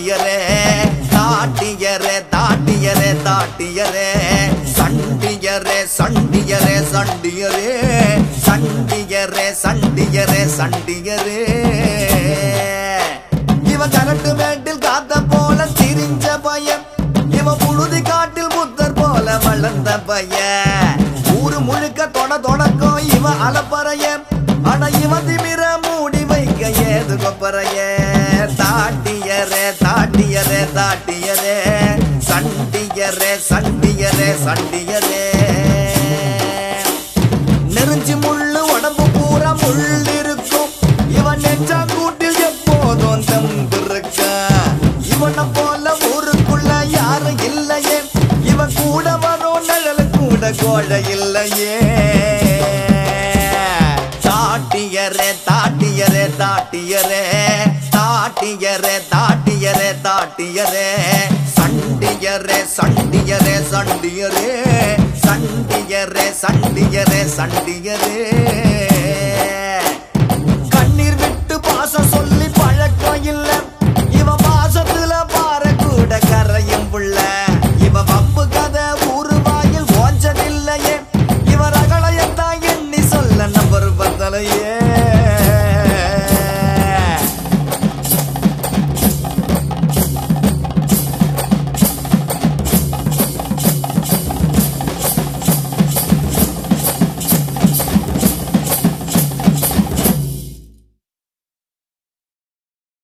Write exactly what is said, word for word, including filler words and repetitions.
தாட்டியரே தாட்டியரே தாட்டியரே தாட்டியரே சண்டியரே சண்டியரே சண்டியரே சண்டியரே சண்டியரே சண்டியரே இவன் கரட்டு மேட்டில் காத்த போல திரிஞ்ச பையன் இவன் புழுதி காட்டில் புத்தர் போல வளர்ந்த பையன் ஊரு முழுக்க தொட தொடக்கம் இவன் அலப்பறைய ஆனா இவன் திமிர மூடி வைக்க ஏது கொப்பறைய தாட்டியரே தாட்டியரே தாட்டியரே சண்டியரே சண்டியரே சண்டியரே நெருஞ்சி முள்ளு உடம்பு பூரா முள் இருக்கும் இவன் நெஞ்சா கூட்டில் எப்போதும் தம்பிருக்க இவனை போல ஊருக்குள்ள யாரும் இல்லையே இவன் கூட வரும் நிழல் கூட கோழை இல்லையே தாட்டியரே தாட்டியரே தாட்டியரே தாட்டியரே தாட்டியரே தாட்டியரே சண்டியரே சண்டியரே சண்டியரே சண்டியரே சண்டியரே சண்டியரே கண்ணீர் விட்டு பாசம் சொல்லி பழக்கம் இல்லை